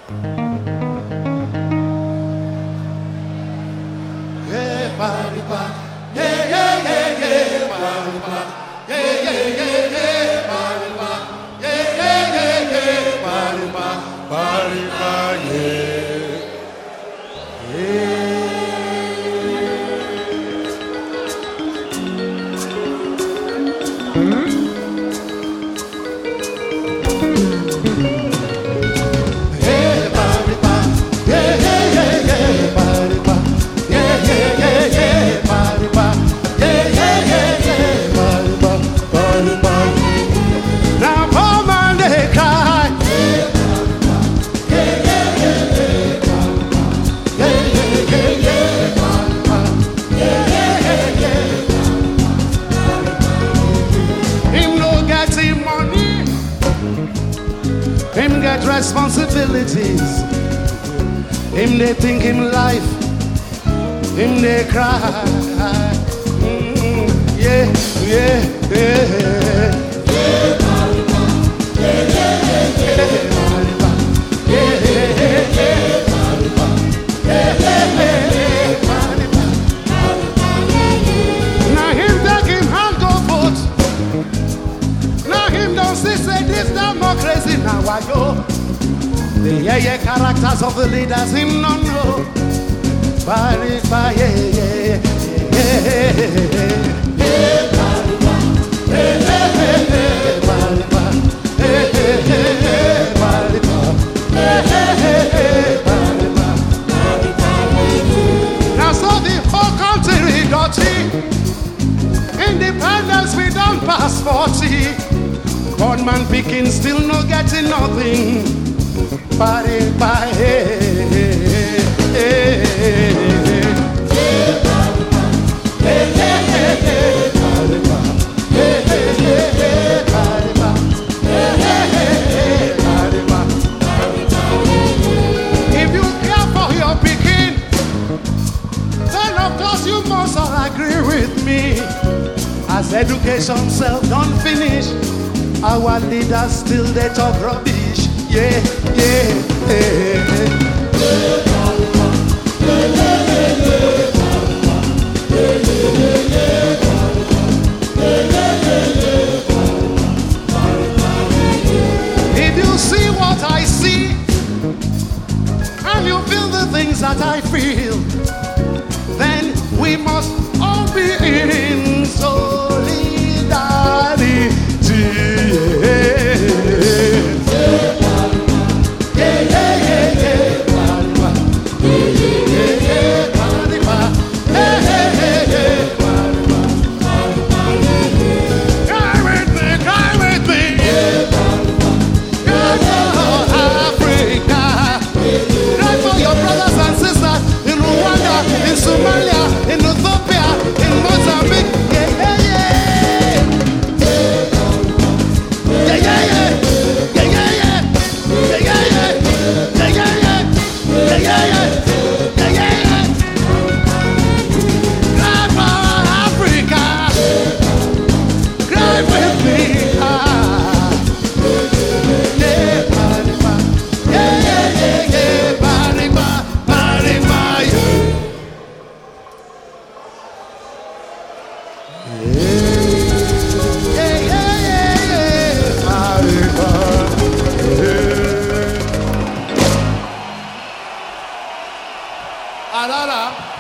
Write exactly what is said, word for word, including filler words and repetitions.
Yeah, Bariba. Yeah, yeah, yeah, yeah, Bariba. Yeah, yeah, yeah, yeah, Bariba. Yeah, yeah, yeah, yeah, Bariba. Bariba, yeah. Yeah. Him get responsibilities. Him they think him life. Him they cry. Mm, yeah, yeah, yeah. Now him take him hand go vote. Now him don't see say this democracy now I go. The yeah yeah characters of the leaders him no know. Bariba yeah yeah yeah yeah. Now so the whole country dirty. Independence we don't pass forty. Gunman picking still no getting nothing. Bariba hey hey hey. If you care for your picking, then of course you must all agree with me. As education self don't finish, our leaders still they talk rubbish. Yeah, yeah, yeah. If you see what I see, and you feel the things that I feel, then we must all be in solidarity. Alala.